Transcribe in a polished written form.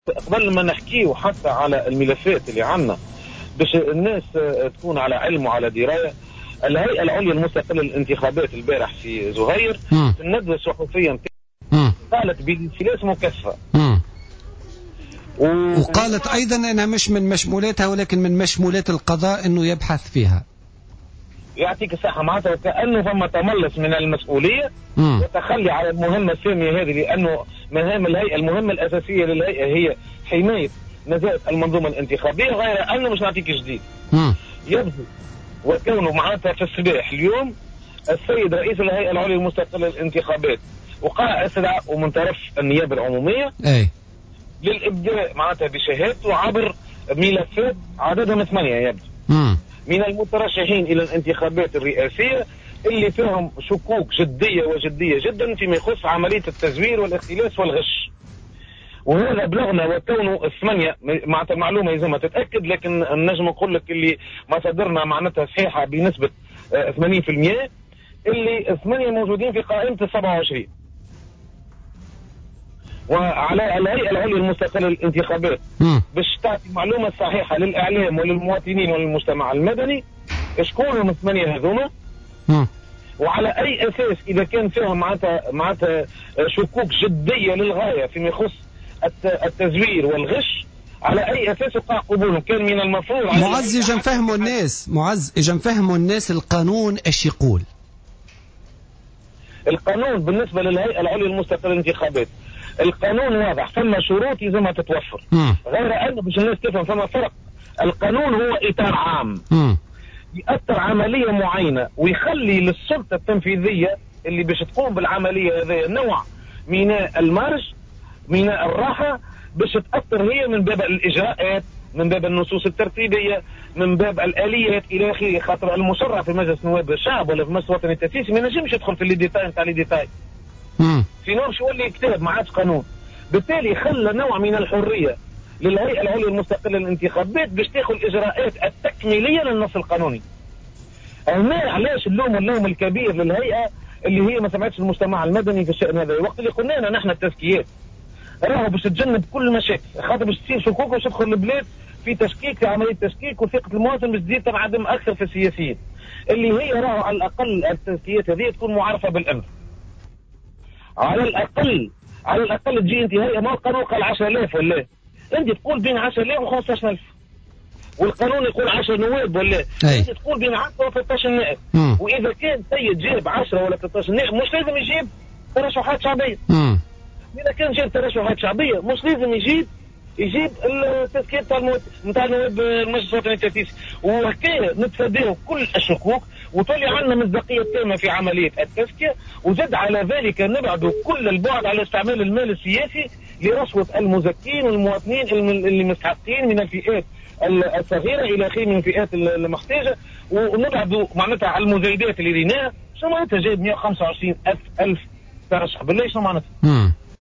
قبل ما نحكيه حتى على الملفات اللي عندنا باش الناس تكون على علم وعلى درايه، الهيئه العليا المستقله للانتخابات البارح في زهير في الندوه الصحفيه قالت بالانفلاس مكثفه، وقالت ايضا انها مش من مشمولاتها ولكن من مشمولات القضاء انه يبحث فيها. يعطيك الصحه، معناتها كانه فما تملص من المسؤوليه وتخلي على المهمه الساميه هذه، لانه مهام الهيئه المهمه الاساسيه للهيئه هي حمايه نزاهه المنظومه الانتخابيه، غير انه مش نعطيك جديد. يبدو وكونه معناتها في الصباح اليوم السيد رئيس الهيئه العليا المستقله للانتخابات وقع استدعاء من طرف النيابه العموميه للابداء معناتها بشهادته عبر ملفات عددهم 8 يبدو من المترشحين الى الانتخابات الرئاسيه اللي فيهم شكوك جديه جدا فيما يخص عمليه التزوير والاختلاس والغش. وهذا بلغنا وكونه 8 معناتها المعلومه لازم تتاكد، لكن نجم نقول لك اللي مصادرنا معناتها صحيحه بنسبه 80%، اللي 8 موجودين في قائمه ال 27. وعلى الهيئه العليا المستقله للانتخابات باش تعطي المعلومه الصحيحه للاعلام وللمواطنين وللمجتمع المدني شكون من 8 هذوما، وعلى اي اساس اذا كان فيهم معناتها شكوك جديه للغايه فيما يخص التزوير والغش، على اي اساس يقع قبولهم. كان من المفروض معز اجا نفهموا الناس القانون ايش يقول. القانون بالنسبه للهيئه العليا المستقله للانتخابات القانون واضح، ثم شروط لازمها تتوفر، غير انه باش الناس تفهم ثم فرق. القانون هو اطار عام يأثر عمليه معينه ويخلي للسلطه التنفيذيه اللي باش تقوم بالعمليه هذه نوع من المرج من الراحه باش تأثر هي من باب الاجراءات، من باب النصوص الترتيبيه، من باب الاليات الى اخره. خاطر المشرع في مجلس نواب الشعب ولا في مجلس الوطني التاسيسي ما ينجمش يدخل في الديتاي نتاع الديتاي، سينو باش يولي كتاب ما عادش قانون. بالتالي خلى نوع من الحريه للهيئه العليا المستقله للانتخابات باش تاخذ الاجراءات التكميليه للنص القانوني. هنا علاش اللوم الكبير للهيئه اللي هي ما سمعتش المجتمع المدني في الشان هذا. وقت اللي قلنا لنا نحن التزكيات راهو باش تتجنب كل المشاكل، خاطر باش تصير شكوك باش تدخل البلاد في تشكيك، في عمليه تشكيك، وثقه المواطن باش تزيد تنعدم اكثر في السياسيين. اللي هي راهو على الاقل التزكيات هذه تكون معرفه بالامن. على الاقل تجي انت هيئه ما القانون قال 10,000 ولا انت تقول بين 10,000 و 15,000، والقانون يقول 10 نواب ولا انت تقول بين 10 و 13 نائب. واذا كان سيد جاب 10 ولا 13 نائب مش لازم يجيب ترشحات شعبيه. اذا كان جاب ترشحات شعبيه مش لازم يجيب التزكيه نتاع نواب المجلس الوطني التاسيسي. وهكذا نتفاداو كل الشكوك وتولي عندنا مصداقيه تامه في عمليه التزكيه، وزد على ذلك نبعد كل البعد على استعمال المال السياسي لرشوه المزكين والمواطنين اللي مستحقين من الفئات الصغيره الى اخره من الفئات المحتاجه، ونبعدوا معناتها على المزايدات اللي ريناها. شنو معناتها جايب 125,000 ترشح بالله؟ شنو معناتها؟